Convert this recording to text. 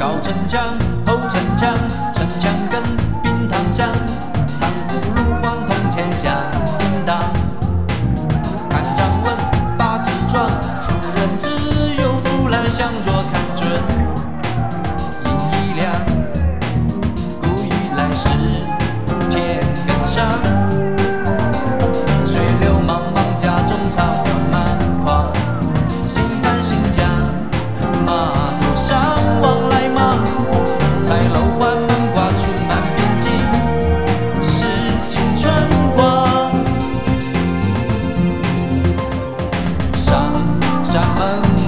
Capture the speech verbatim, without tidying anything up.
高城墙，后城墙，城墙根，冰糖香，糖葫芦黄铜钱响叮当。看掌纹，八字状，妇人只有腐烂香，若看准，阴一亮，故意来时天更上。水流茫茫，家中草原满狂，新帆新桨，码头上往来忙。彩楼环门挂出满边景，是尽春光。上山门